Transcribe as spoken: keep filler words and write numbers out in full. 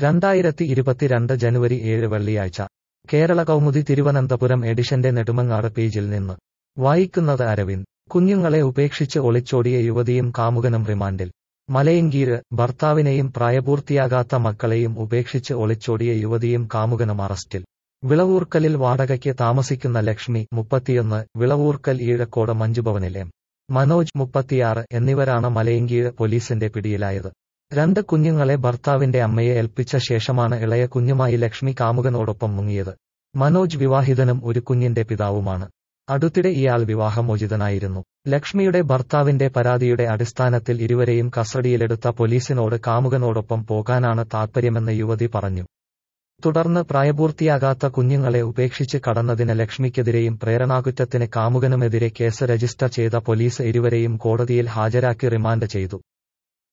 രണ്ടായിരത്തി ഇരുപത്തിരണ്ട് ജനുവരി ഏഴ് വെള്ളിയാഴ്ച കേരള കൗമുദി തിരുവനന്തപുരം എഡിഷന്റെ നെടുമങ്ങാട് പേജിൽ നിന്ന് വായിക്കുന്നത് അരവിന്ദ്. കുഞ്ഞുങ്ങളെ ഉപേക്ഷിച്ച് ഒളിച്ചോടിയ യുവതിയും കാമുകനും റിമാൻഡിൽ. മലയങ്കീര് ഭർത്താവിനെയും പ്രായപൂർത്തിയാകാത്ത മക്കളെയും ഉപേക്ഷിച്ച് ഒളിച്ചോടിയ യുവതിയും കാമുകനും അറസ്റ്റിൽ. വിളവൂർക്കലിൽ വാടകയ്ക്ക് താമസിക്കുന്ന ലക്ഷ്മി മുപ്പത്തിയൊന്ന്, വിളവൂർക്കൽ ഈഴക്കോട് മഞ്ജുഭവനിൽ എം മനോജ് മുപ്പത്തിയാറ് എന്നിവരാണ് മലയങ്കീര് പോലീസിന്റെ പിടിയിലായത്. രണ്ട് കുഞ്ഞുങ്ങളെ ഭർത്താവിന്റെ അമ്മയെ ഏൽപ്പിച്ച ശേഷമാണ് ഇളയ കുഞ്ഞുമായി ലക്ഷ്മി കാമുകനോടൊപ്പം മുങ്ങിയത്. മനോജ് വിവാഹിതനും ഒരു കുഞ്ഞിന്റെ പിതാവുമാണ്. അടുത്തിടെ ഇയാൾ വിവാഹമോചിതനായിരുന്നു. ലക്ഷ്മിയുടെ ഭർത്താവിന്റെ പരാതിയുടെ അടിസ്ഥാനത്തിൽ ഇരുവരെയും കസ്റ്റഡിയിലെടുത്ത പോലീസിനോട് കാമുകനോടൊപ്പം പോകാനാണ് താൽപര്യമെന്ന് യുവതി പറഞ്ഞു. തുടർന്ന് പ്രായപൂർത്തിയാകാത്ത കുഞ്ഞുങ്ങളെ ഉപേക്ഷിച്ച് കടന്നതിന് ലക്ഷ്മിക്കെതിരെയും പ്രേരണാകുറ്റത്തിന് കാമുകനുമെതിരെ കേസ് രജിസ്റ്റർ ചെയ്ത പോലീസ് ഇരുവരെയും കോടതിയിൽ ഹാജരാക്കി റിമാൻഡ് ചെയ്തു.